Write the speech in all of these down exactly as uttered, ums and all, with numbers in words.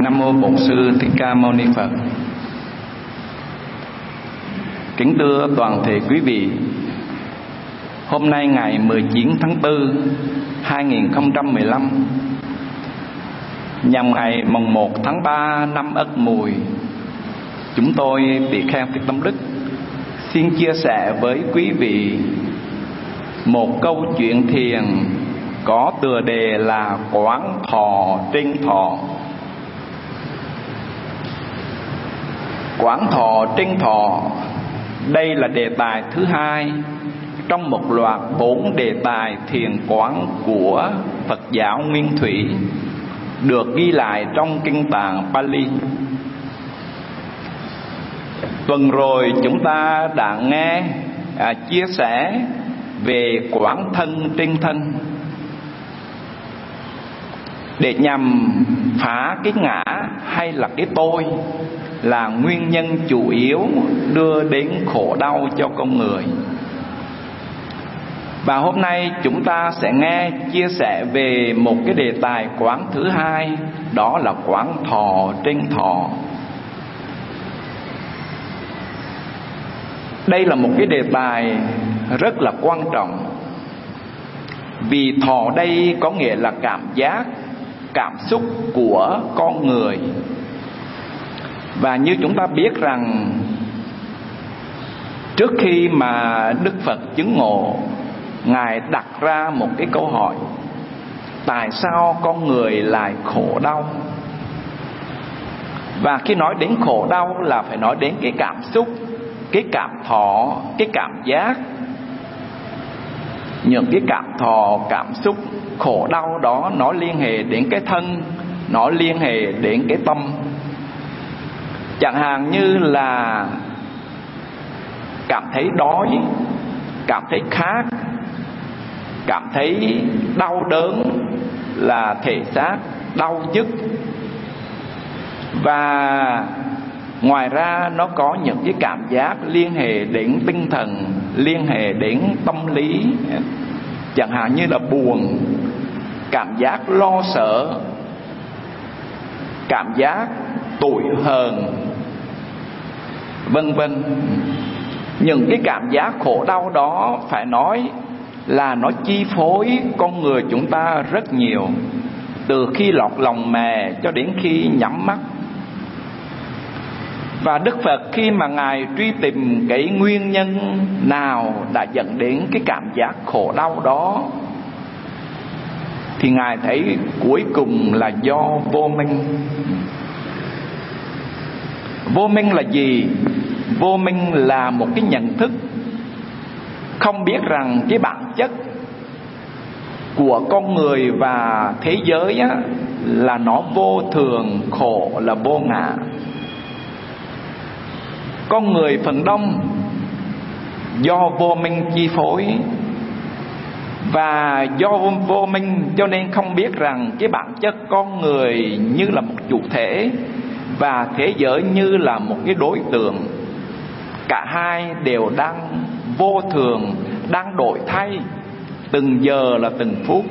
Nam mô Bổn Sư Thích Ca Mâu Ni Phật. Kính thưa toàn thể quý vị, hôm nay ngày mười chín tháng tư hai nghìn không trăm mười lăm, nhằm ngày mồng một tháng ba năm Ất Mùi, chúng tôi tỳ kheo Thích Tâm Đức xin chia sẻ với quý vị một câu chuyện thiền có tựa đề là Quán Thọ Trên Thọ. Quán Thọ Trên Thọ, đây là đề tài thứ hai trong một loạt bốn đề tài thiền quán của Phật giáo Nguyên Thủy, được ghi lại trong kinh tạng Pali. Tuần rồi chúng ta đã nghe à, chia sẻ về quán thân trên thân, để nhằm phá cái ngã hay là cái tôi là nguyên nhân chủ yếu đưa đến khổ đau cho con người. Và hôm nay chúng ta sẽ nghe chia sẻ về một cái đề tài quán thứ hai, đó là quán thọ trên thọ. Đây là một cái đề tài rất là quan trọng, vì thọ đây có nghĩa là cảm giác, cảm xúc của con người. Và như chúng ta biết rằng, trước khi mà Đức Phật chứng ngộ, Ngài đặt ra một cái câu hỏi: tại sao con người lại khổ đau? Và khi nói đến khổ đau là phải nói đến cái cảm xúc, cái cảm thọ, cái cảm giác. Những cái cảm thọ, cảm xúc, khổ đau đó nó liên hệ đến cái thân, nó liên hệ đến cái tâm. Chẳng hạn như là cảm thấy đói, cảm thấy khát, cảm thấy đau đớn là thể xác, đau nhức. Và ngoài ra nó có những cái cảm giác liên hệ đến tinh thần, liên hệ đến tâm lý. Chẳng hạn như là buồn, cảm giác lo sợ, cảm giác tủi hờn, vân vân. Những cái cảm giác khổ đau đó phải nói là nó chi phối con người chúng ta rất nhiều, từ khi lọt lòng mẹ cho đến khi nhắm mắt. Và Đức Phật khi mà Ngài truy tìm cái nguyên nhân nào đã dẫn đến cái cảm giác khổ đau đó, thì Ngài thấy cuối cùng là do vô minh. Vô minh là gì? Vô minh là một cái nhận thức không biết rằng cái bản chất của con người và thế giới á, là nó vô thường, khổ, là vô ngã. Con người phần đông do vô minh chi phối, và do vô minh cho nên không biết rằng cái bản chất con người như là một chủ thể và thế giới như là một cái đối tượng. Cả hai đều đang vô thường, đang đổi thay từng giờ là từng phút.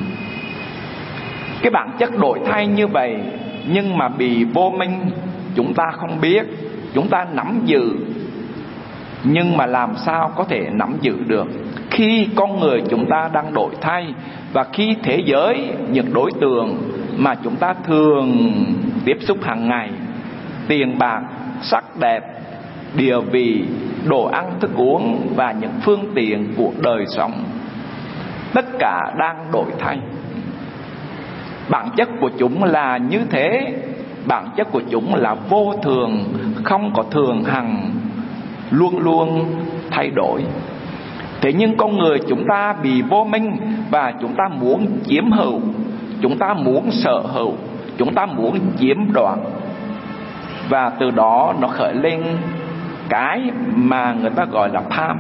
Cái bản chất đổi thay như vậy, nhưng mà bị vô minh chúng ta không biết, chúng ta nắm giữ. Nhưng mà làm sao có thể nắm giữ được khi con người chúng ta đang đổi thay, và khi thế giới, những đối tượng mà chúng ta thường tiếp xúc hàng ngày, tiền bạc, sắc đẹp, địa vị, đồ ăn thức uống và những phương tiện của đời sống, tất cả đang đổi thay. Bản chất của chúng là như thế. Bản chất của chúng là vô thường, không có thường hằng, luôn luôn thay đổi. Thế nhưng con người chúng ta bị vô minh, và chúng ta muốn chiếm hữu, chúng ta muốn sở hữu, chúng ta muốn chiếm đoạt. Và từ đó nó khởi lên cái mà người ta gọi là tham.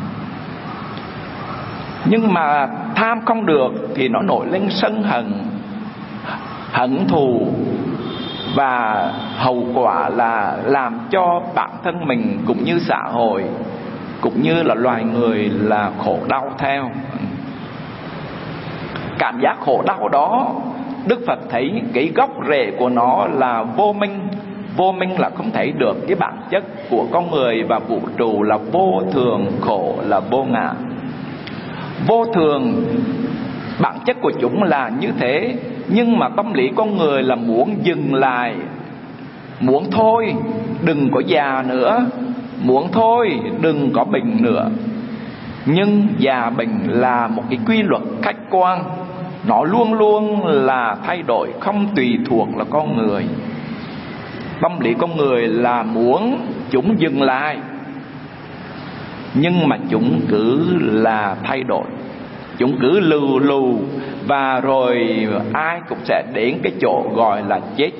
Nhưng mà tham không được thì nó nổi lên sân hận, hận thù, và hậu quả là làm cho bản thân mình cũng như xã hội, cũng như là loài người là khổ đau theo. Cảm giác khổ đau đó Đức Phật thấy cái gốc rễ của nó là vô minh. Vô minh là không thấy được cái bản chất của con người và vũ trụ là vô thường, khổ là vô ngã. Vô thường, bản chất của chúng là như thế, nhưng mà tâm lý con người là muốn dừng lại, muốn thôi đừng có già nữa, muốn thôi đừng có bệnh nữa. Nhưng già bệnh là một cái quy luật khách quan, nó luôn luôn là thay đổi, không tùy thuộc là con người. Tâm lý con người là muốn chúng dừng lại, nhưng mà chúng cứ là thay đổi, chúng cứ lù lù, và rồi ai cũng sẽ đến cái chỗ gọi là chết.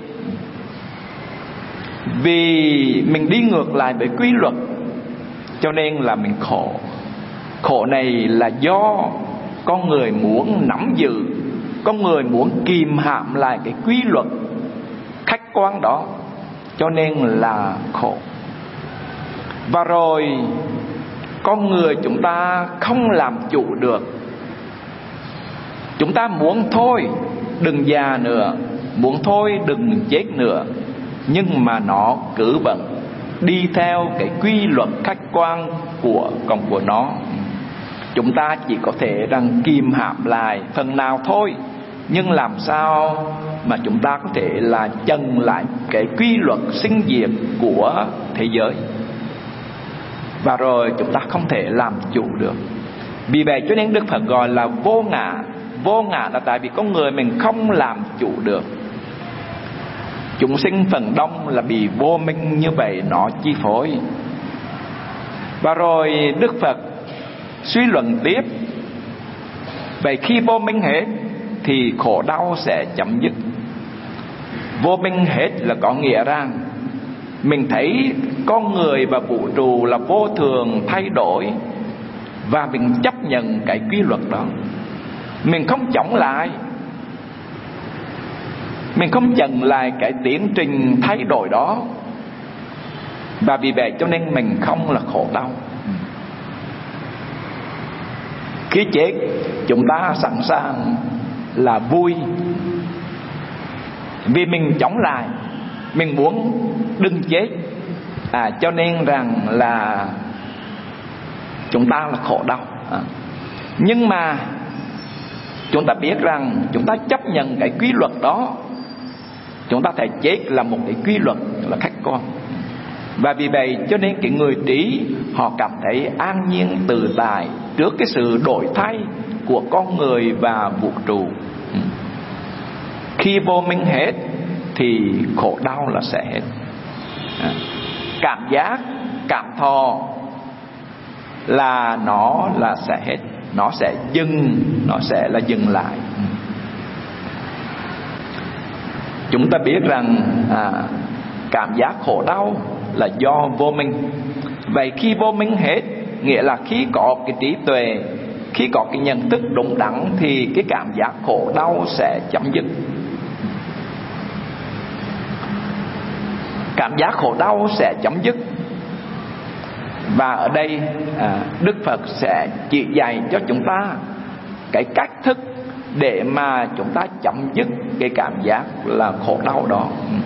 Vì mình đi ngược lại với quy luật, cho nên là mình khổ. Khổ này là do con người muốn nắm giữ, con người muốn kìm hãm lại cái quy luật khách quan đó, cho nên là khổ. Và rồi con người chúng ta không làm chủ được. Chúng ta muốn thôi đừng già nữa, muốn thôi đừng chết nữa, nhưng mà nó cứ vẫn đi theo cái quy luật khách quan của con của nó. Chúng ta chỉ có thể rằng kìm hãm lại phần nào thôi, nhưng làm sao mà chúng ta có thể là chặn lại cái quy luật sinh diệt của thế giới. Và rồi chúng ta không thể làm chủ được. Vì vậy cho nên Đức Phật gọi là vô ngã. Vô ngã là tại vì con người mình không làm chủ được. Chúng sinh phần đông là bị vô minh như vậy nó chi phối. Và rồi Đức Phật suy luận tiếp. Vậy khi vô minh hết thì khổ đau sẽ chấm dứt. Vô minh hết là có nghĩa rằng mình thấy con người và vũ trụ là vô thường thay đổi, và mình chấp nhận cái quy luật đó. Mình không chống lại, mình không chặn lại cái tiến trình thay đổi đó. Và vì vậy cho nên mình không là khổ đau. Khi chết chúng ta sẵn sàng là vui, vì mình chống lại, mình muốn đừng chết, à, cho nên rằng là chúng ta là khổ đau. à. Nhưng mà chúng ta biết rằng chúng ta chấp nhận cái quy luật đó, chúng ta thấy chết là một cái quy luật là khách quan. Và vì vậy cho nên cái người trí họ cảm thấy an nhiên tự tại trước cái sự đổi thay của con người và vũ trụ. Khi vô minh hết thì khổ đau là sẽ hết. Cảm giác, cảm thọ là nó là sẽ hết, nó sẽ dừng, nó sẽ là dừng lại. Chúng ta biết rằng à, cảm giác khổ đau là do vô minh. Vậy khi vô minh hết, nghĩa là khi có cái trí tuệ, khi có cái nhận thức đúng đắn, thì cái cảm giác khổ đau sẽ chấm dứt. Cảm giác khổ đau sẽ chấm dứt. Và ở đây à, Đức Phật sẽ chỉ dạy cho chúng ta cái cách thức để mà chúng ta chấm dứt cái cảm giác là khổ đau đó.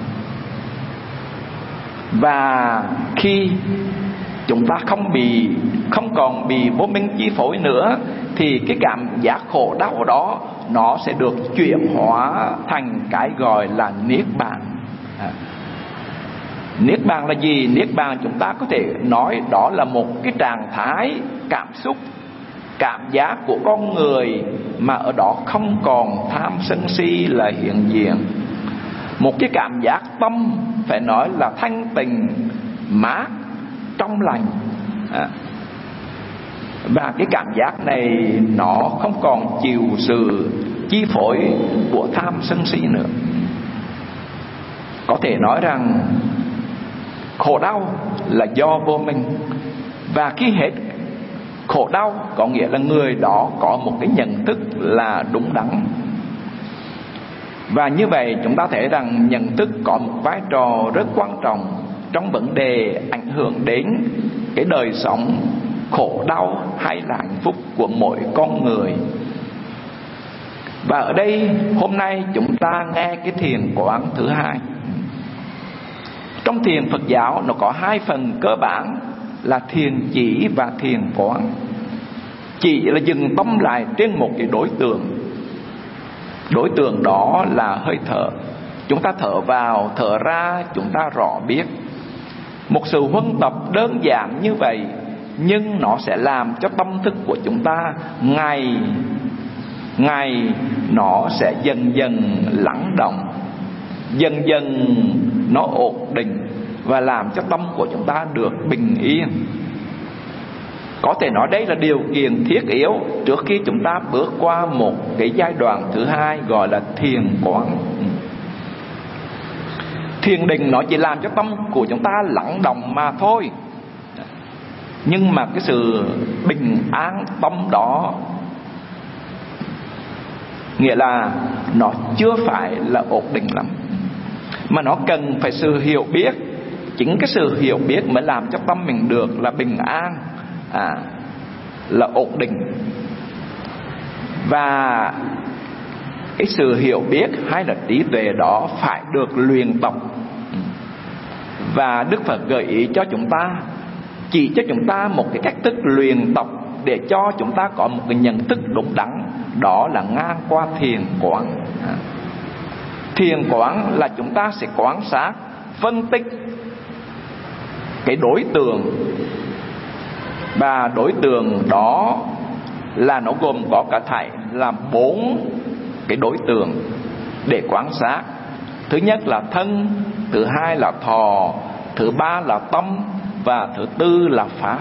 Và khi chúng ta không bị không còn bị vô minh chi phối nữa, thì cái cảm giác khổ đau đó nó sẽ được chuyển hóa thành cái gọi là niết bàn. à. Niết bàn là gì? Niết bàn chúng ta có thể nói đó là một cái trạng thái cảm xúc, cảm giác của con người mà ở đó không còn tham sân si là hiện diện. Một cái cảm giác tâm phải nói là thanh tịnh, mát, trong lành. à. Và cái cảm giác này nó không còn chịu sự chi phối của tham sân si nữa. Có thể nói rằng khổ đau là do vô minh. Và khi hết khổ đau có nghĩa là người đó có một cái nhận thức là đúng đắn. Và như vậy chúng ta thấy rằng nhận thức có một vai trò rất quan trọng trong vấn đề ảnh hưởng đến cái đời sống khổ đau hay là hạnh phúc của mỗi con người. Và ở đây hôm nay chúng ta nghe cái thiền quán thứ hai. Trong thiền Phật giáo nó có hai phần cơ bản là thiền chỉ và thiền quán. Chỉ là dừng tâm lại trên một cái đối tượng. Đối tượng đó là hơi thở. Chúng ta thở vào, thở ra, chúng ta rõ biết. Một sự huân tập đơn giản như vậy, nhưng nó sẽ làm cho tâm thức của chúng ta ngày ngày nó sẽ dần dần lắng động, dần dần nó ổn định, và làm cho tâm của chúng ta được bình yên. Có thể nói đây là điều kiện thiết yếu trước khi chúng ta bước qua một cái giai đoạn thứ hai, gọi là thiền quán. Thiền định nó chỉ làm cho tâm của chúng ta lắng động mà thôi. Nhưng mà cái sự bình an tâm đó, nghĩa là nó chưa phải là ổn định lắm, mà nó cần phải sự hiểu biết. Chính cái sự hiểu biết mới làm cho tâm mình được là bình an, à, là ổn định. Và cái sự hiểu biết hay là trí tuệ đó phải được luyện tập. Và Đức Phật gợi ý cho chúng ta, chỉ cho chúng ta một cái cách thức luyện tập để cho chúng ta có một cái nhận thức đúng đắn. Đó là ngang qua thiền quán. Thiền quán là chúng ta sẽ quan sát, phân tích cái đối tượng. Và đối tượng đó là nó gồm có cả thảy là bốn cái đối tượng để quan sát. Thứ nhất là thân, thứ hai là thọ, thứ ba là tâm, và thứ tư là pháp.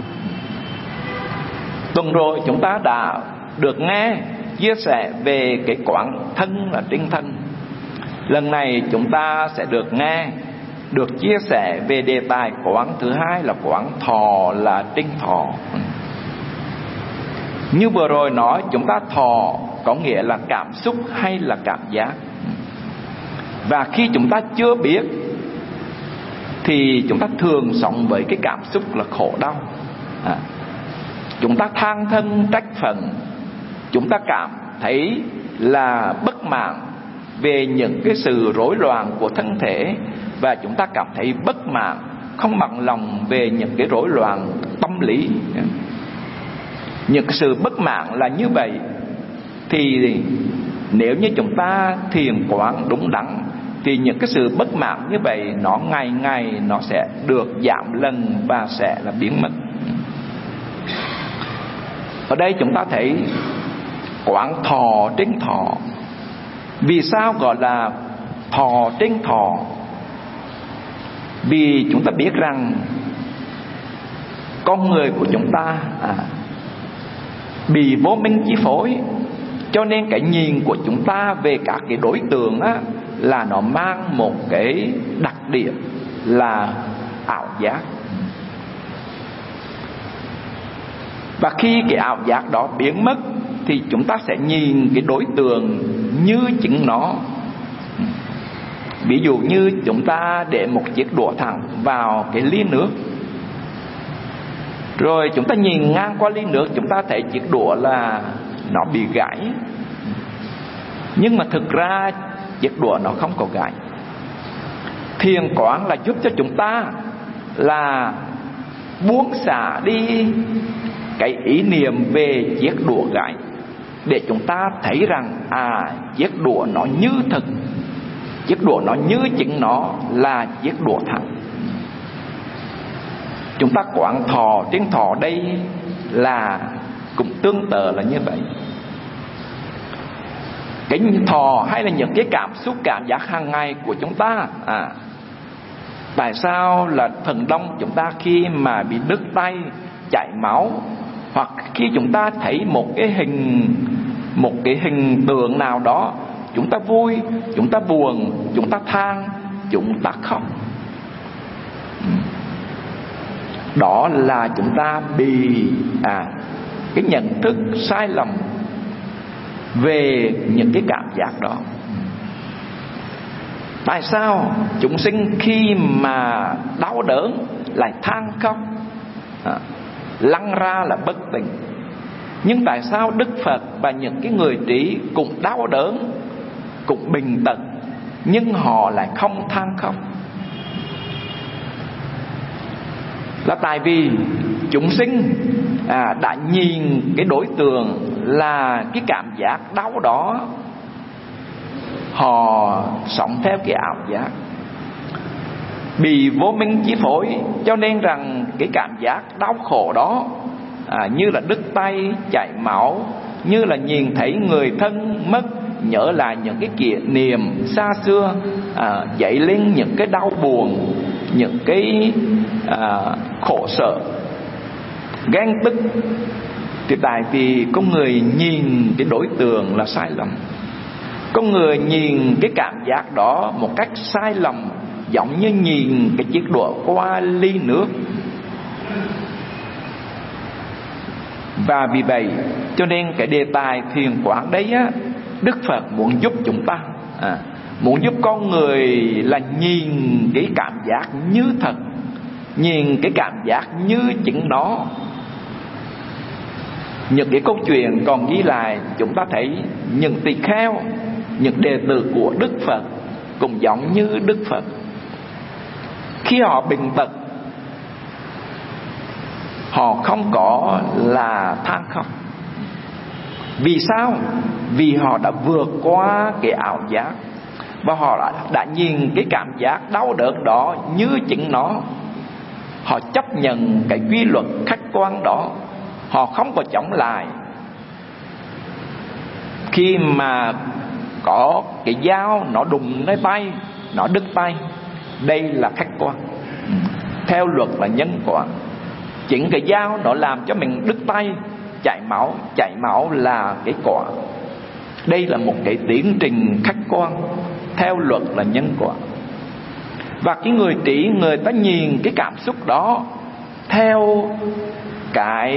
Tuần rồi chúng ta đã được nghe chia sẻ về cái quán thân là trên thân. Lần này chúng ta sẽ được nghe, được chia sẻ về đề tài quán thứ hai là quán thọ là trên thọ. Như vừa rồi nói, chúng ta thọ có nghĩa là cảm xúc hay là cảm giác. Và khi chúng ta chưa biết thì chúng ta thường sống với cái cảm xúc là khổ đau. à, Chúng ta than thân trách phận, chúng ta cảm thấy là bất mãn về những cái sự rối loạn của thân thể, và chúng ta cảm thấy bất mãn, không bằng lòng về những cái rối loạn tâm lý. Những cái sự bất mãn là như vậy. Thì nếu như chúng ta thiền quán đúng đắn thì những cái sự bất mãn như vậy nó ngày ngày nó sẽ được giảm lần và sẽ là biến mất. Ở đây chúng ta thấy quán thọ trên thọ. Vì sao gọi là thọ trên thọ? Vì chúng ta biết rằng con người của chúng ta à, bị vô minh chi phối, cho nên cái nhìn của chúng ta về các cái đối tượng á, là nó mang một cái đặc điểm là ảo giác. Và khi cái ảo giác đó biến mất thì chúng ta sẽ nhìn cái đối tượng như chính nó. Ví dụ như chúng ta để một chiếc đũa thẳng vào cái ly nước, rồi chúng ta nhìn ngang qua ly nước, chúng ta thấy chiếc đũa là nó bị gãy. Nhưng mà thực ra chiếc đũa nó không có gãy. Thiền quán là giúp cho chúng ta là buông xả đi cái ý niệm về chiếc đũa gãy, để chúng ta thấy rằng à, chiếc đũa nó như thực, chiếc đũa nó như chính nó là chiếc đũa thẳng. Chúng ta quán thọ trên thọ đây là cũng tương tự là như vậy. Cái thọ hay là những cái cảm xúc cảm giác hàng ngày của chúng ta à, tại sao là phần đông chúng ta khi mà bị đứt tay, chảy máu, hoặc khi chúng ta thấy một cái hình một cái hình tượng nào đó, chúng ta vui, chúng ta buồn, chúng ta than, chúng ta khóc, đó là chúng ta bị à, cái nhận thức sai lầm về những cái cảm giác đó. Tại sao chúng sinh khi mà đau đớn lại than khóc, à, lăn ra là bất tỉnh? Nhưng tại sao Đức Phật và những cái người trí cũng đau đớn, cũng bình tật, nhưng họ lại không than khóc? Là tại vì chúng sinh à, đã nhìn cái đối tượng là cái cảm giác đau đó, họ sống theo cái ảo giác, bị vô minh chi phối, cho nên rằng cái cảm giác đau khổ đó à, như là đứt tay, chảy máu, như là nhìn thấy người thân mất, nhớ lại những cái kỷ niệm xa xưa, à, dậy lên những cái đau buồn, những cái à, khổ sở, ghen tức. Thì tại vì con người nhìn cái đối tượng là sai lầm, con người nhìn cái cảm giác đó một cách sai lầm, giống như nhìn cái chiếc đũa qua ly nước. Và vì vậy cho nên cái đề tài thiền quán đấy á, Đức Phật muốn giúp chúng ta à, muốn giúp con người là nhìn cái cảm giác như thật, nhìn cái cảm giác như chính nó. Những cái câu chuyện còn ghi lại, chúng ta thấy những tỳ kheo, những đệ tử của Đức Phật cũng giống như Đức Phật. Khi họ bệnh tật, họ không có là than khóc. Vì sao? Vì họ đã vượt qua cái ảo giác, và họ đã, đã nhìn cái cảm giác đau đớn đó như chính nó. Họ chấp nhận cái quy luật khách quan đó, họ không có chống lại. Khi mà có cái dao nó đụng nơi tay, nó đứt tay, đây là khách quan, theo luật là nhân quả. Chính cái dao nó làm cho mình đứt tay, chảy máu, chảy máu là cái quả. Đây là một cái tiến trình khách quan, theo luật là nhân quả. Và cái người trí, người ta nhìn cái cảm xúc đó theo cái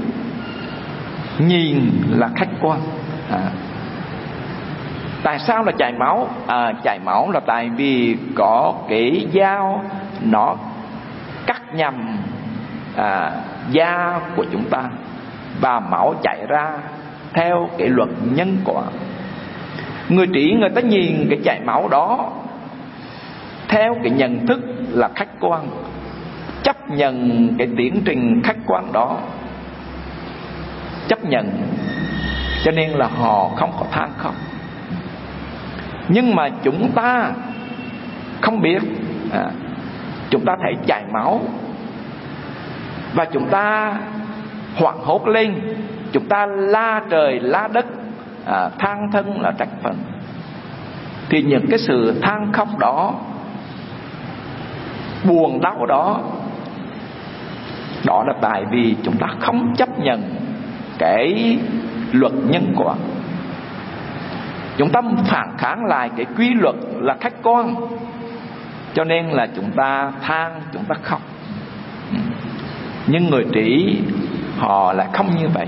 nhìn là khách quan. à, Tại sao là chảy máu? À, chảy máu là tại vì có cái dao nó cắt nhằm à, da của chúng ta, và máu chảy ra theo cái luật nhân quả. Người trí, người ta nhìn cái chảy máu đó theo cái nhận thức là khách quan, chấp nhận cái tiến trình khách quan đó, chấp nhận, cho nên là họ không có than khóc. Nhưng mà chúng ta không biết, à, chúng ta thấy chảy máu và chúng ta hoảng hốt lên, chúng ta la trời la đất, à, than thân là trách phận. Thì những cái sự than khóc đó, buồn đau đó, đó là tại vì chúng ta không chấp nhận cái luật nhân quả. Chúng ta phản kháng lại cái quy luật là khách quan, cho nên là chúng ta than, chúng ta khóc. Nhưng người trí họ lại không như vậy.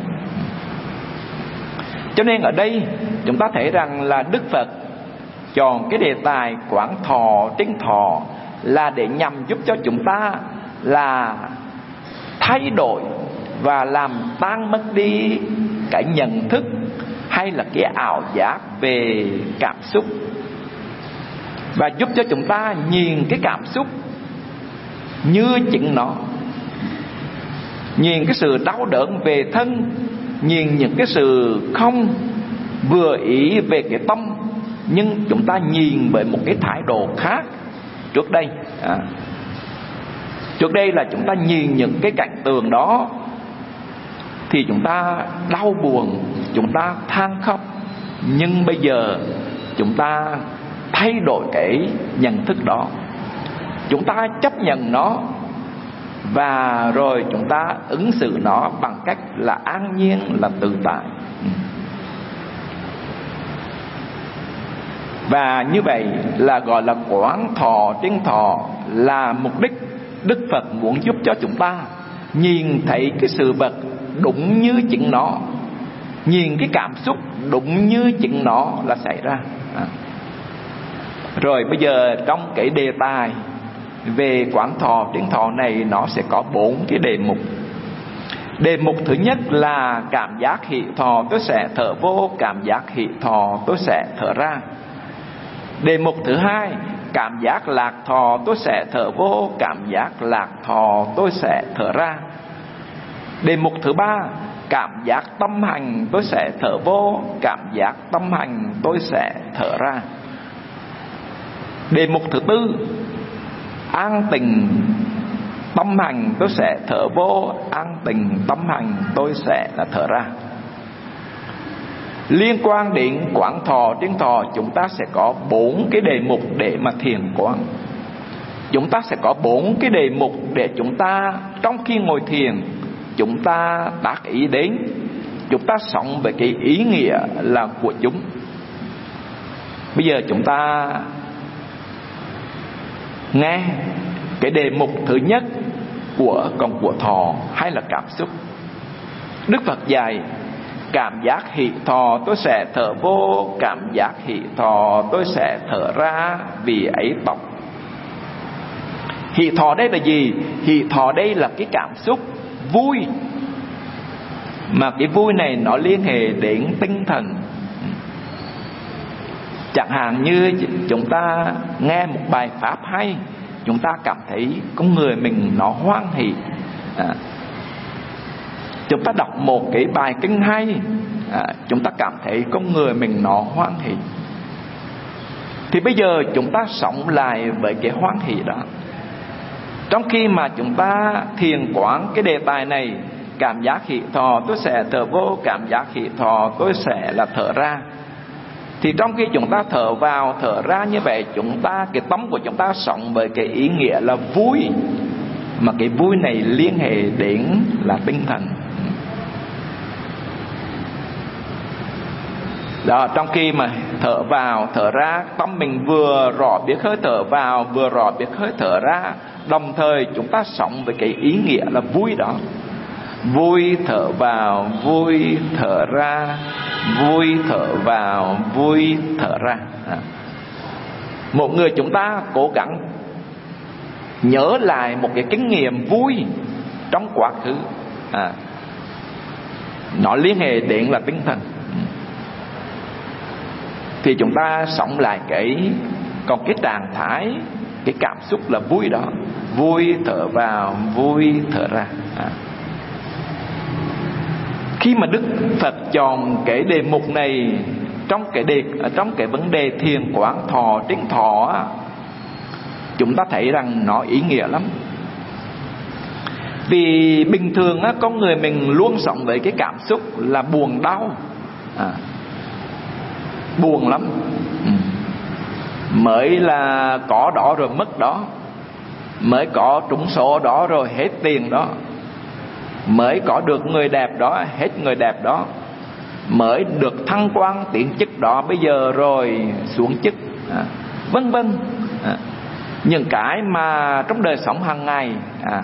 Cho nên ở đây chúng ta thấy rằng là Đức Phật chọn cái đề tài quán thọ tinh thọ là để nhằm giúp cho chúng ta là thay đổi và làm tan mất đi cái nhận thức hay là cái ảo giác về cảm xúc, và giúp cho chúng ta nhìn cái cảm xúc như chính nó, nhìn cái sự đau đớn về thân, nhìn những cái sự không vừa ý về cái tâm, nhưng chúng ta nhìn bởi một cái thái độ khác. Trước đây à, Trước đây là chúng ta nhìn những cái cảnh tượng đó thì chúng ta đau buồn, chúng ta than khóc. Nhưng bây giờ chúng ta thay đổi cái nhận thức đó, chúng ta chấp nhận nó, và rồi chúng ta ứng xử nó bằng cách là an nhiên, là tự tại. Và như vậy là gọi là quán thọ tinh thọ, là mục đích Đức Phật muốn giúp cho chúng ta nhìn thấy cái sự vật đúng như chính nó, nhìn cái cảm xúc đúng như chính nó là xảy ra. à. Rồi bây giờ trong cái đề tài về quán thọ tinh thọ này, nó sẽ có bốn cái đề mục. Đề mục thứ nhất là cảm giác hỷ thọ, tôi sẽ thở vô. Cảm giác hỷ thọ, tôi sẽ thở ra. Đề mục thứ hai, cảm giác lạc thọ, tôi sẽ thở vô. Cảm giác lạc thọ, tôi sẽ thở ra. Đề mục thứ ba, cảm giác tâm hành, tôi sẽ thở vô. Cảm giác tâm hành, tôi sẽ thở ra. Đề mục thứ tư, an tịnh tâm hành, tôi sẽ thở vô. An tịnh tâm hành, tôi sẽ là thở ra. Liên quan đến quán thọ trên thọ, chúng ta sẽ có bốn cái đề mục để mà thiền quán. Chúng ta sẽ có bốn cái đề mục để chúng ta trong khi ngồi thiền chúng ta tác ý đến, chúng ta sống với cái ý nghĩa là của chúng. Bây giờ chúng ta nghe cái đề mục thứ nhất của còn của thọ hay là cảm xúc. Đức Phật dạy cảm giác hỷ thọ, tôi sẽ thở vô. Cảm giác hỷ thọ, tôi sẽ thở ra. Vì ấy tộc. Hỷ thọ đây là gì? Hỷ thọ đây là cái cảm xúc vui, mà cái vui này nó liên hệ đến tinh thần. Chẳng hạn như chúng ta nghe một bài pháp hay, chúng ta cảm thấy con người mình nó hoan hỷ. à, Chúng ta đọc một cái bài kinh hay, à, chúng ta cảm thấy con người mình nó hoan hỷ. Thì bây giờ chúng ta sống lại với cái hoan hỷ đó. Trong khi mà chúng ta thiền quán cái đề tài này, cảm giác hỷ thọ, tôi sẽ thở vô. Cảm giác hỷ thọ, tôi sẽ là thở ra. Thì trong khi chúng ta thở vào thở ra như vậy, chúng ta, cái tâm của chúng ta sống với cái ý nghĩa là vui, mà cái vui này liên hệ đến là tinh thần. Đó, trong khi mà thở vào thở ra, tâm mình vừa rõ biết hơi thở vào, vừa rõ biết hơi thở ra, đồng thời chúng ta sống với cái ý nghĩa là vui đó. Vui thở vào, vui thở ra, vui thở vào, vui thở ra. à. Một người chúng ta cố gắng nhớ lại một cái kinh nghiệm vui trong quá khứ, à, nó liên hệ đến là tinh thần. Thì chúng ta sống lại cái, còn cái trạng thái, cái cảm xúc là vui đó. Vui thở vào, vui thở ra. à. Khi mà Đức Phật chọn cái đề mục này trong cái đề, trong cái vấn đề thiền quán thọ trên thọ, chúng ta thấy rằng nó ý nghĩa lắm. Vì bình thường á, con người mình luôn sống với cái cảm xúc là buồn đau, à, buồn lắm. ừ. Mới là có đó rồi mất đó, mới có trúng số đó rồi hết tiền đó, mới có được người đẹp đó hết người đẹp đó, mới được thăng quan tiến chức đó bây giờ rồi xuống chức, à, vân vân. à. Những cái mà trong đời sống hàng ngày, à,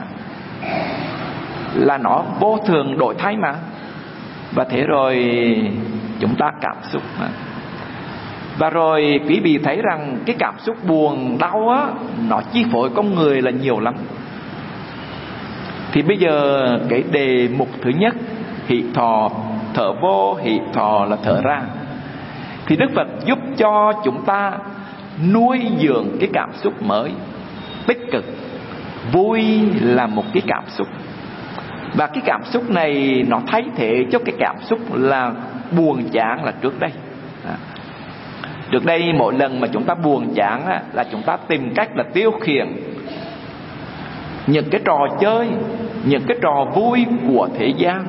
là nó vô thường đổi thay mà. Và thế rồi chúng ta cảm xúc, à. Và rồi quý vị thấy rằng cái cảm xúc buồn đau á, nó chi phối con người là nhiều lắm. Thì bây giờ cái đề mục thứ nhất, hỷ thọ, thở vô, hỷ thọ là thở ra, thì Đức Phật giúp cho chúng ta nuôi dưỡng cái cảm xúc mới, tích cực. Vui là một cái cảm xúc, và cái cảm xúc này nó thay thế cho cái cảm xúc là buồn chán là trước đây. à. Trước đây mỗi lần mà chúng ta buồn chán á, là chúng ta tìm cách là tiêu khiển những cái trò chơi, những cái trò vui của thế gian.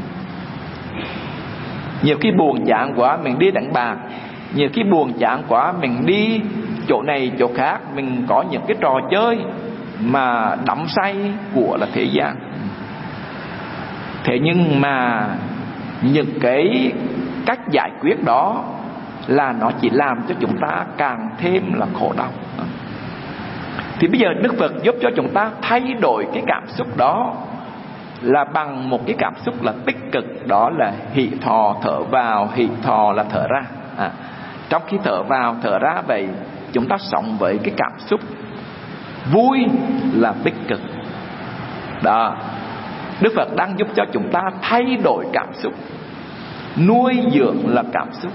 Nhiều khi buồn chán quá mình đi đánh bạc, nhiều khi buồn chán quá mình đi chỗ này chỗ khác, mình có những cái trò chơi mà đắm say của là thế gian. Thế nhưng mà những cái cách giải quyết đó là nó chỉ làm cho chúng ta càng thêm là khổ đau. Thì bây giờ Đức Phật giúp cho chúng ta thay đổi cái cảm xúc đó là bằng một cái cảm xúc là tích cực, đó là hỷ thọ, thở vào, hỷ thọ là thở ra. à, Trong khi thở vào thở ra vậy, chúng ta sống với cái cảm xúc vui là tích cực đó. Đức Phật đang giúp cho chúng ta thay đổi cảm xúc. Nuôi dưỡng là cảm xúc.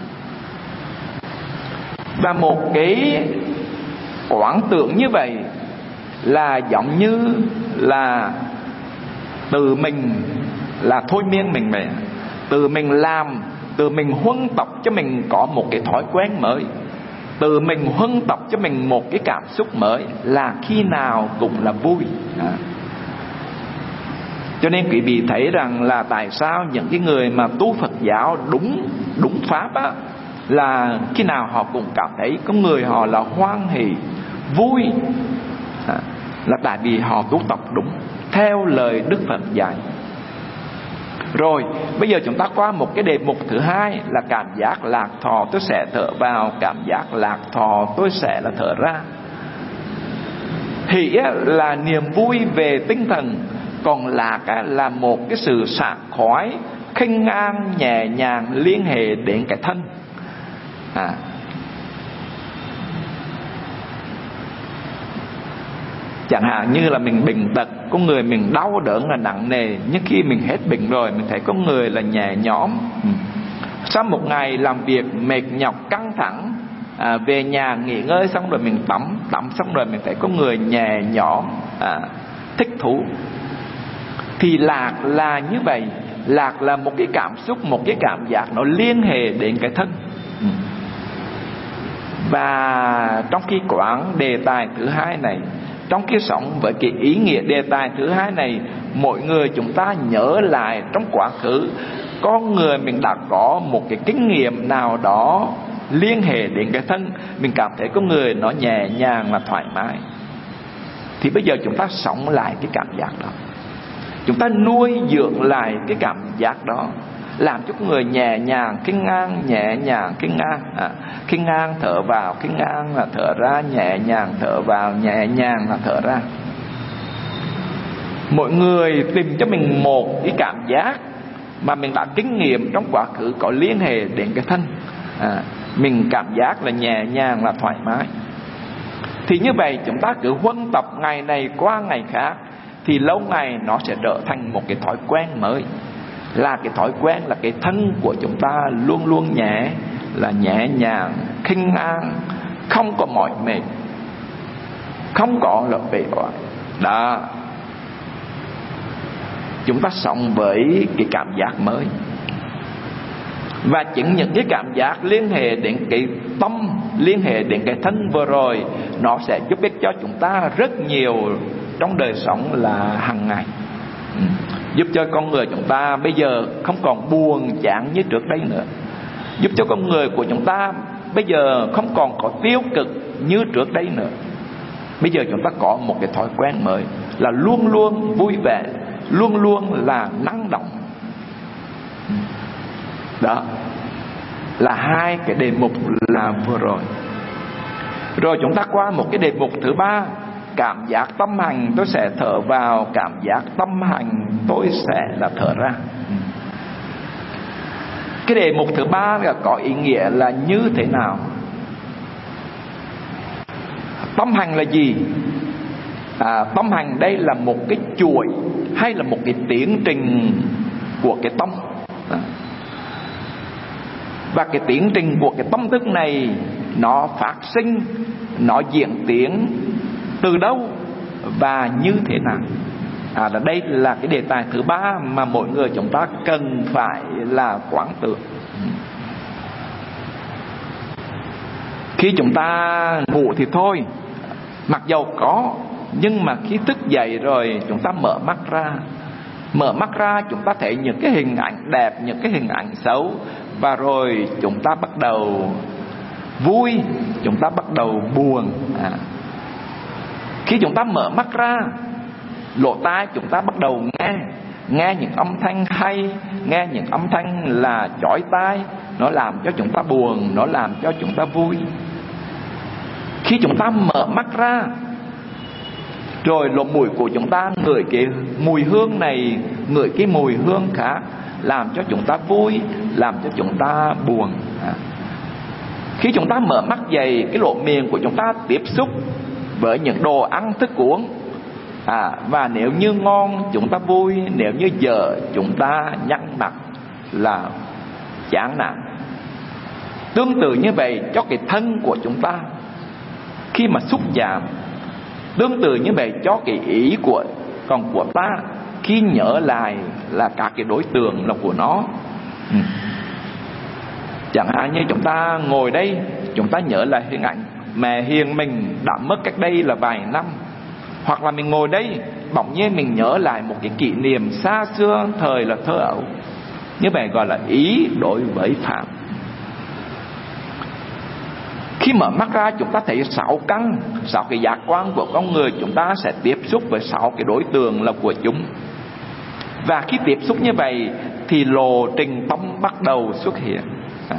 Và một cái quán tưởng như vậy là giống như là từ mình là thôi miên mình vậy. Từ mình làm, từ mình huân tập cho mình có một cái thói quen mới, từ mình huân tập cho mình một cái cảm xúc mới, là khi nào cũng là vui. à. Cho nên quý vị thấy rằng là tại sao những cái người mà tu Phật giáo đúng đúng pháp á, là khi nào họ cũng cảm thấy có người họ là hoan hỷ, vui, à, là tại vì họ tu tập đúng theo lời Đức Phật dạy. Rồi bây giờ chúng ta qua một cái đề mục thứ hai là cảm giác lạc thọ tôi sẽ thở vào, cảm giác lạc thọ tôi sẽ là thở ra. Hỷ là niềm vui về tinh thần, còn lạc là một cái sự sảng khoái, khinh an, nhẹ nhàng liên hệ đến cái thân. à. Chẳng hạn như là mình bệnh tật, có người mình đau đớn là nặng nề, nhưng khi mình hết bệnh rồi mình thấy có người là nhẹ nhõm. Sau một ngày làm việc mệt nhọc căng thẳng, à, về nhà nghỉ ngơi xong rồi mình tắm tắm xong rồi mình thấy có người nhẹ nhõm, à, thích thú. Thì lạc là như vậy. Lạc là một cái cảm xúc, một cái cảm giác nó liên hệ đến cái thân. Và trong khi quán đề tài thứ hai này, trong cái sống với cái ý nghĩa đề tài thứ hai này, mỗi người chúng ta nhớ lại trong quá khứ con người mình đã có một cái kinh nghiệm nào đó liên hệ đến cái thân. Mình cảm thấy có người nó nhẹ nhàng và thoải mái, thì bây giờ chúng ta sống lại cái cảm giác đó, chúng ta nuôi dưỡng lại cái cảm giác đó, làm cho người nhẹ nhàng khinh an, nhẹ nhàng khinh an, à, khinh an thở vào, khinh an là thở ra, nhẹ nhàng thở vào, nhẹ nhàng là thở ra. Mỗi người tìm cho mình một cái cảm giác mà mình đã kinh nghiệm trong quá khứ có liên hệ đến cái thân. à, Mình cảm giác là nhẹ nhàng là thoải mái. Thì như vậy chúng ta cứ huân tập ngày này qua ngày khác, thì lâu ngày nó sẽ trở thành một cái thói quen mới. Là cái thói quen là cái thân của chúng ta luôn luôn nhẹ, là nhẹ nhàng, khinh an, không có mỏi mệt, không có là bề oải. Đó, chúng ta sống với cái cảm giác mới. Và chính những cái cảm giác liên hệ đến cái tâm, liên hệ đến cái thân vừa rồi, nó sẽ giúp ích cho chúng ta rất nhiều trong đời sống là hàng ngày. ừ. Giúp cho con người chúng ta bây giờ không còn buồn chán như trước đây nữa. Giúp cho con người của chúng ta bây giờ không còn có tiêu cực như trước đây nữa. Bây giờ chúng ta có một cái thói quen mới là luôn luôn vui vẻ, luôn luôn là năng động. Đó là hai cái đề mục là vừa rồi. Rồi chúng ta qua một cái đề mục thứ ba, cảm giác tâm hành tôi sẽ thở vào, cảm giác tâm hành tôi sẽ là thở ra. Cái đề mục thứ ba là có ý nghĩa là như thế nào? Tâm hành là gì? À, tâm hành đây là một cái chuỗi hay là một cái tiến trình của cái tâm. à. Và cái tiến trình của cái tâm thức này nó phát sinh, nó diễn tiến từ đâu và như thế nào? À, là đây là cái đề tài thứ ba mà mỗi người chúng ta cần phải là quán tưởng. Khi chúng ta ngủ thì thôi, mặc dầu có, nhưng mà khi thức dậy rồi chúng ta mở mắt ra, mở mắt ra chúng ta thấy những cái hình ảnh đẹp, những cái hình ảnh xấu, và rồi chúng ta bắt đầu vui, chúng ta bắt đầu buồn. à. Khi chúng ta mở mắt ra, lỗ tai chúng ta bắt đầu nghe nghe những âm thanh hay, nghe những âm thanh là chói tai, nó làm cho chúng ta buồn, nó làm cho chúng ta vui. Khi chúng ta mở mắt ra rồi, lỗ mũi của chúng ta ngửi cái mùi hương này, ngửi cái mùi hương khác, làm cho chúng ta vui, làm cho chúng ta buồn. à. Khi chúng ta mở mắt dậy, cái lỗ miệng của chúng ta tiếp xúc với những đồ ăn thức uống, à, Và nếu như ngon chúng ta vui, nếu như dở chúng ta nhăn mặt là chán nản. Tương tự như vậy cho cái thân của chúng ta khi mà xúc chạm, tương tự như vậy cho cái ý của còn của ta khi nhớ lại là các cái đối tượng là của nó. ừ. Chẳng hạn như chúng ta ngồi đây, chúng ta nhớ lại hình ảnh mẹ hiền mình đã mất cách đây là vài năm. Hoặc là mình ngồi đây, bỗng nhiên mình nhớ lại một cái kỷ niệm xa xưa thời là thơ ấu. Như vậy gọi là ý đối với pháp. Khi mở mắt ra chúng ta thấy sáu căn, sáu cái giác quan của con người, chúng ta sẽ tiếp xúc với sáu cái đối tượng là của chúng. Và khi tiếp xúc như vậy thì lộ trình tâm bắt đầu xuất hiện. à.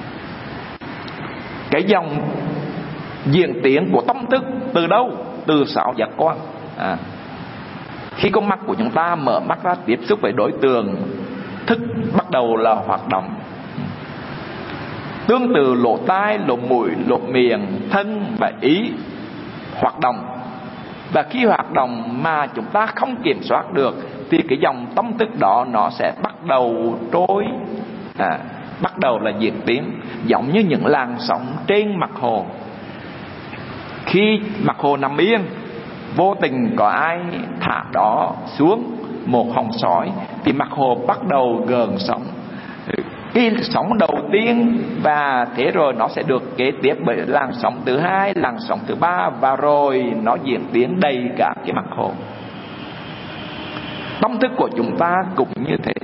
Cái dòng diễn tiến của tâm thức từ đâu? Từ sáu giác quan. à. Khi con mắt của chúng ta mở mắt ra tiếp xúc với đối tượng, thức bắt đầu là hoạt động. Tương tự lỗ tai, lỗ mũi, lỗ miệng, thân và ý hoạt động. Và khi hoạt động mà chúng ta không kiểm soát được thì cái dòng tâm thức đó nó sẽ bắt đầu trôi, à, bắt đầu là diễn tiến, giống như những làn sóng trên mặt hồ. Khi mặt hồ nằm yên, vô tình có ai thả đó xuống một hòn sỏi thì mặt hồ bắt đầu gợn sóng. Cái sóng đầu tiên, và thế rồi nó sẽ được kế tiếp bởi làn sóng thứ hai, làn sóng thứ ba, và rồi nó diễn tiến đầy cả cái mặt hồ. Tâm thức của chúng ta cũng như thế.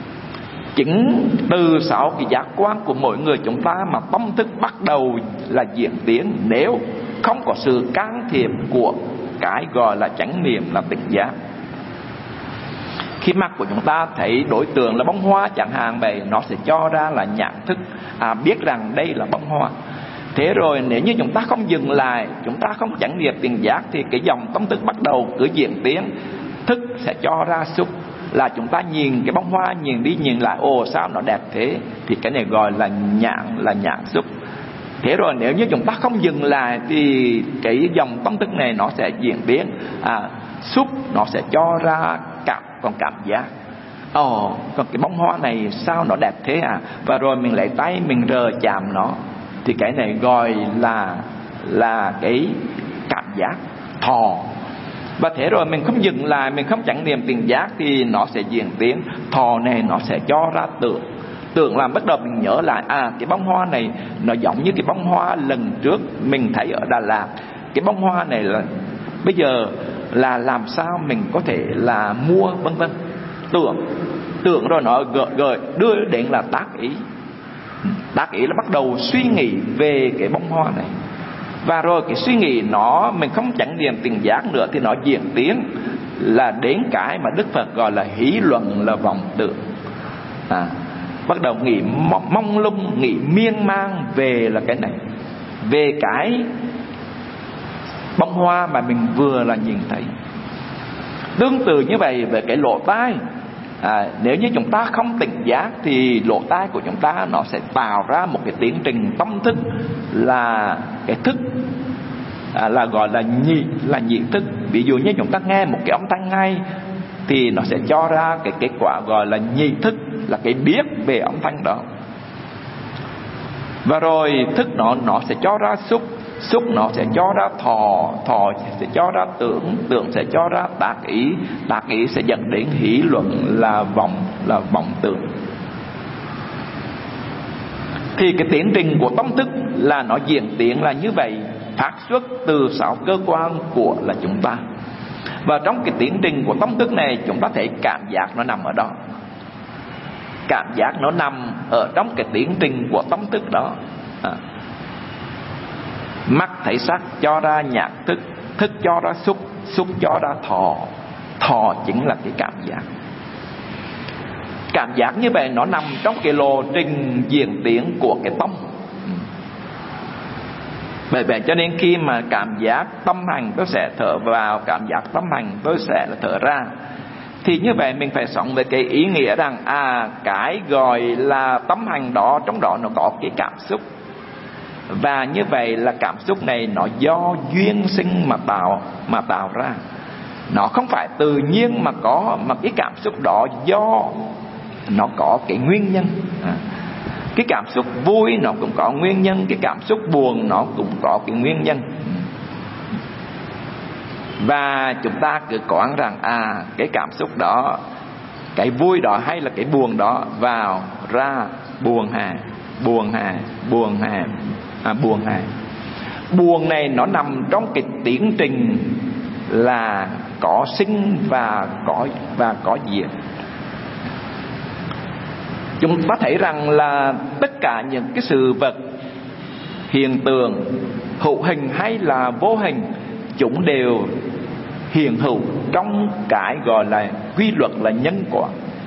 Chính từ sáu cái giác quan của mỗi người chúng ta mà tâm thức bắt đầu là diễn tiến, nếu không có sự can thiệp của cái gọi là chánh niệm, là tỉnh giác. Khi mắt của chúng ta thấy đối tượng là bông hoa chẳng hạn vậy, nó sẽ cho ra là nhãn thức, à, biết rằng đây là bông hoa. Thế rồi nếu như chúng ta không dừng lại, chúng ta không chánh niệm tỉnh giác, thì cái dòng tâm thức bắt đầu cứ diễn tiến. Thức sẽ cho ra xúc, là chúng ta nhìn cái bông hoa, nhìn đi nhìn lại, ồ sao nó đẹp thế, thì cái này gọi là nhãn, là nhãn xúc. Thế rồi nếu như chúng ta không dừng lại thì cái dòng tâm thức này nó sẽ diễn biến, à, xúc nó sẽ cho ra cảm, còn cảm giác, ồ còn cái bông hoa này sao nó đẹp thế à, và rồi mình lấy tay mình rờ chạm nó, thì cái này gọi là là cái cảm giác thọ. Và thế rồi mình không dừng lại, mình không chánh niệm tỉnh giác thì nó sẽ diễn tiến. Thọ này nó sẽ cho ra tưởng. Tưởng làm bắt đầu mình nhớ lại, à cái bông hoa này nó giống như cái bông hoa lần trước mình thấy ở Đà Lạt. Cái bông hoa này là bây giờ là làm sao mình có thể là mua, vân vân. Tưởng Tưởng rồi nó gợi, gợi đưa đến là tác ý. Tác ý là bắt đầu suy nghĩ về cái bông hoa này. Và rồi cái suy nghĩ nó mình không chánh niệm tỉnh giác nữa thì nó diễn tiến là đến cái mà Đức Phật gọi là hí luận, là vọng tưởng. à, Bắt đầu nghĩ mong, mong lung, nghĩ miên man về là cái này, về cái bông hoa mà mình vừa là nhìn thấy. Tương tự như vậy về cái lỗ tai, à, nếu như chúng ta không tỉnh giác thì lỗ tai của chúng ta nó sẽ tạo ra một cái tiến trình tâm thức là cái thức, à, là gọi là nhị, là nhị thức. Ví dụ như chúng ta nghe một cái âm thanh ngay thì nó sẽ cho ra cái kết quả gọi là nhị thức, là cái biết về âm thanh đó. Và rồi thức nó nó sẽ cho ra xúc, xúc nó sẽ cho ra thọ, thọ sẽ cho ra tưởng, tưởng sẽ cho ra tác ý, tác ý sẽ dẫn đến hỷ luận, là vọng, là vọng tưởng. Thì cái tiến trình của tâm thức là nó diễn tiến là như vậy, phát xuất từ sáu cơ quan của là chúng ta. Và trong cái tiến trình của tâm thức này, chúng ta thấy cảm giác nó nằm ở đó. Cảm giác nó nằm ở trong cái tiến trình của tâm thức đó. à. Mắt thấy sắc cho ra nhãn thức, thức cho ra xúc, xúc cho ra thọ, thọ chính là cái cảm giác. Cảm giác như vậy nó nằm trong cái lộ trình diễn tiến của cái tâm. Bởi vậy cho nên khi mà cảm giác tâm hành tôi sẽ thở vào, cảm giác tâm hành tôi sẽ thở ra, thì như vậy mình phải sống với cái ý nghĩa rằng à cái gọi là tâm hành đó, trong đó nó có cái cảm xúc. Và như vậy là cảm xúc này nó do duyên sinh mà tạo mà tạo ra. Nó không phải tự nhiên mà có, mà cái cảm xúc đó do nó có cái nguyên nhân. à, Cái cảm xúc vui nó cũng có nguyên nhân, cái cảm xúc buồn nó cũng có cái nguyên nhân. Và chúng ta cứ đoán rằng à cái cảm xúc đó, cái vui đó hay là cái buồn đó, vào ra buồn hà, buồn hà, buồn hà, à, buồn hà. Buồn này nó nằm trong cái tiến trình là có sinh và có và có diệt. Chúng ta thấy rằng là tất cả những cái sự vật, hiện tượng hữu hình hay là vô hình, chúng đều hiện hữu trong cái gọi là quy luật là nhân quả.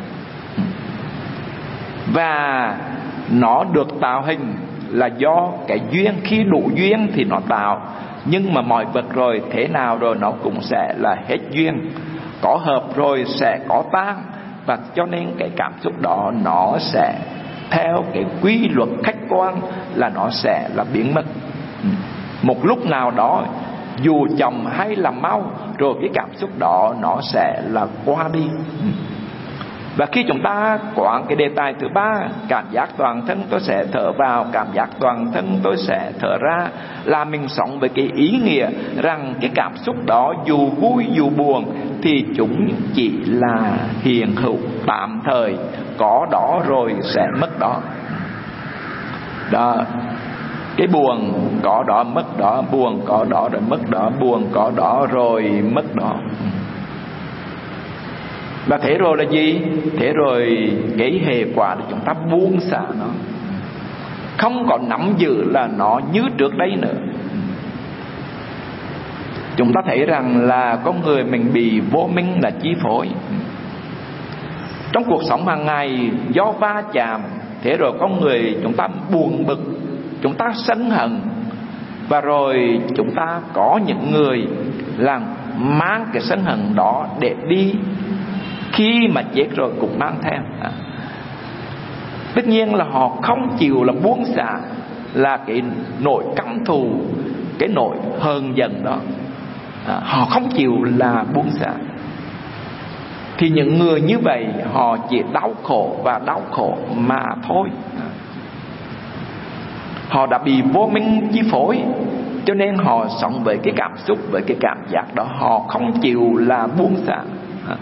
Và nó được tạo hình là do cái duyên, khi đủ duyên thì nó tạo. Nhưng mà mọi vật rồi thế nào rồi nó cũng sẽ là hết duyên, có hợp rồi sẽ có tan. Và cho nên cái cảm xúc đó nó sẽ theo cái quy luật khách quan là nó sẽ là biến mất. Một lúc nào đó dù chậm hay là mau, rồi cái cảm xúc đó nó sẽ là qua đi. Và khi chúng ta quán cái đề tài thứ ba, cảm giác toàn thân tôi sẽ thở vào, cảm giác toàn thân tôi sẽ thở ra, là mình sống với cái ý nghĩa rằng cái cảm xúc đó dù vui dù buồn thì chúng chỉ là hiện hữu tạm thời, có đó rồi sẽ mất đó. Đó, cái buồn có đó mất đó, buồn có đó rồi mất đó, buồn có đó rồi mất đó. Và thế rồi là gì? Thế rồi cái hệ quả là chúng ta buông xả nó, không còn nắm giữ là nó như trước đây nữa. Chúng ta thấy rằng là con người mình bị vô minh là chi phối. Trong cuộc sống hàng ngày do va chạm, thế rồi con người chúng ta buồn bực, chúng ta sân hận. Và rồi chúng ta có những người là mang cái sân hận đó để đi, khi mà chết rồi cũng mang theo. à. Tất nhiên là họ không chịu là buông xả là cái nỗi căm thù, cái nỗi hờn giận đó. à, Họ không chịu là buông xả. Thì những người như vậy họ chỉ đau khổ và đau khổ mà thôi. à. Họ đã bị vô minh chi phối, cho nên họ sống với cái cảm xúc, với cái cảm giác đó, họ không chịu là buông xả. à.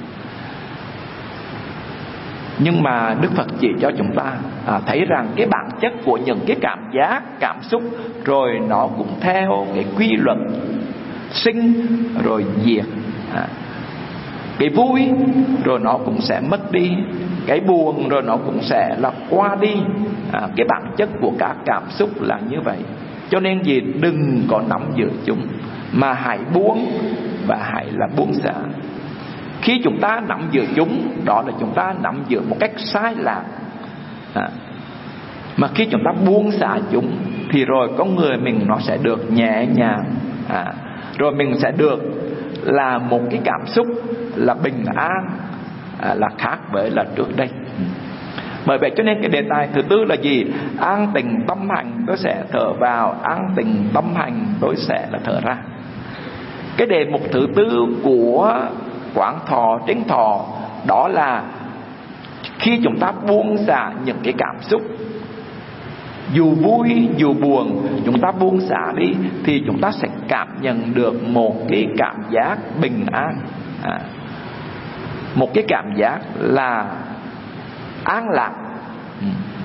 Nhưng mà Đức Phật chỉ cho chúng ta à, thấy rằng cái bản chất của những cái cảm giác, cảm xúc rồi nó cũng theo cái quy luật sinh rồi diệt. à. Cái vui rồi nó cũng sẽ mất đi, cái buồn rồi nó cũng sẽ là qua đi. à, Cái bản chất của các cảm xúc là như vậy. Cho nên gì, đừng có nắm giữ chúng, mà hãy buông và hãy là buông xả. Khi chúng ta nắm giữ chúng, đó là chúng ta nắm giữ một cách sai lạc. à. Mà khi chúng ta buông xả chúng thì rồi con người mình nó sẽ được nhẹ nhàng. à. Rồi mình sẽ được là một cái cảm xúc là bình an, à, là khác với là trước đây. Bởi vậy cho nên cái đề tài thứ tư là gì? An tịnh tâm hành tôi sẽ thở vào, an tịnh tâm hành tôi sẽ là thở ra. Cái đề mục thứ tư của quán thọ trên thọ đó là khi chúng ta buông xả những cái cảm xúc, dù vui dù buồn, chúng ta buông xả đi thì chúng ta sẽ cảm nhận được một cái cảm giác bình an. à, Một cái cảm giác là an lạc. ừ.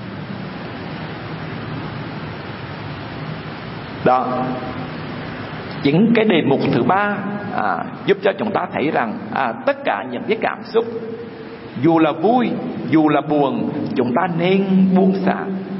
Đó, chính cái đề mục thứ ba à, giúp cho chúng ta thấy rằng à, tất cả những cái cảm xúc, dù là vui dù là buồn, chúng ta nên buông xả.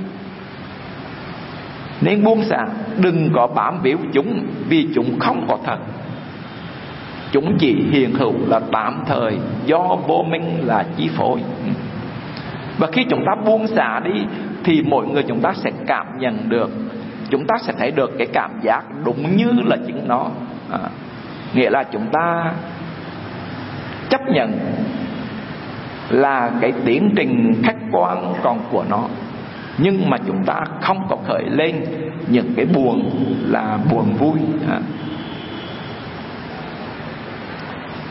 Nên buông xả, đừng có bám víu chúng, vì chúng không có thật. Chúng chỉ hiện hữu là tạm thời, do vô minh là chi phối. Và khi chúng ta buông xả đi thì mỗi người chúng ta sẽ cảm nhận được, chúng ta sẽ thấy được cái cảm giác đúng như là chính nó. à, Nghĩa là chúng ta chấp nhận là cái tiến trình khách quan còn của nó, nhưng mà chúng ta không có khởi lên những cái buồn là buồn vui. à.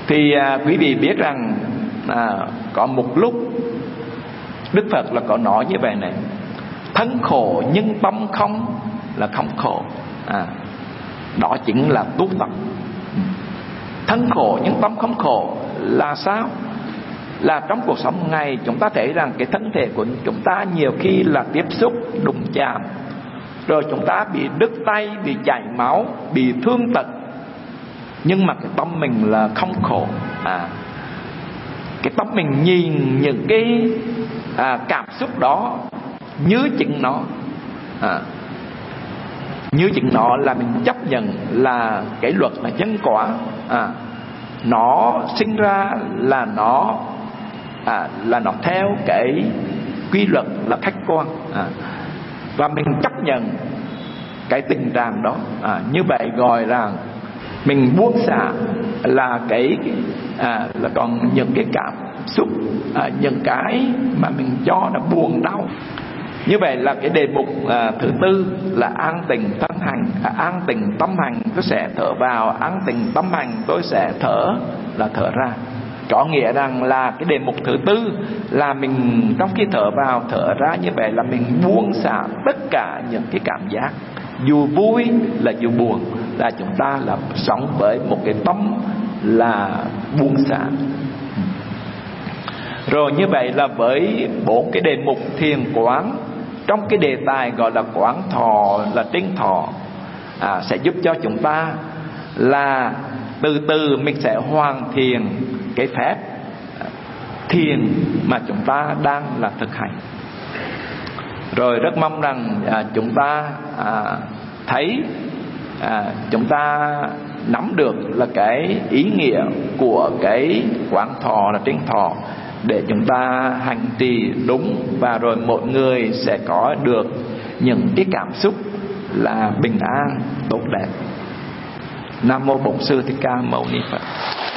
Thì à, quý vị biết rằng à, có một lúc Đức Phật là có nói như vậy này: thân khổ nhưng tâm không là không khổ. à, Đó chính là tu tập. Thân khổ nhưng tâm không khổ là sao? Là trong cuộc sống ngày chúng ta thấy rằng cái thân thể của chúng ta nhiều khi là tiếp xúc, đụng chạm, rồi chúng ta bị đứt tay, bị chảy máu, bị thương tật, nhưng mà cái tâm mình là không khổ. à, Cái tâm mình nhìn những cái à, cảm xúc đó như chính nó, à, như chính nó là mình chấp nhận là cái luật là nhân quả. à, Nó sinh ra là nó à, là nó theo cái quy luật là khách quan. à, Và mình chấp nhận cái tình trạng đó. à, Như vậy gọi là mình buông xả là cái à, là còn những cái cảm xúc, à, những cái mà mình cho là buồn đau. Như vậy là cái đề mục à, thứ tư là an tịnh thân hành. à, An tịnh tâm hành, tôi sẽ thở vào. An tịnh tâm hành, tôi sẽ thở là thở ra. Có nghĩa rằng là cái đề mục thứ tư là mình trong khi thở vào thở ra, như vậy là mình buông xả tất cả những cái cảm giác, dù vui là dù buồn, là chúng ta là sống với một cái tâm là buông xả. Rồi như vậy là với bốn cái đề mục thiền quán trong cái đề tài gọi là quán thọ là tinh thọ, à, sẽ giúp cho chúng ta là từ từ mình sẽ hoàn thiện cái phép thiền mà chúng ta đang là thực hành. Rồi rất mong rằng à, chúng ta à, thấy à, chúng ta nắm được là cái ý nghĩa của cái quán thọ là tinh thọ, để chúng ta hành trì đúng, và rồi mỗi người sẽ có được những cái cảm xúc là bình an tốt đẹp. Nam mô Bổn Sư Thích Ca Mâu Ni Phật.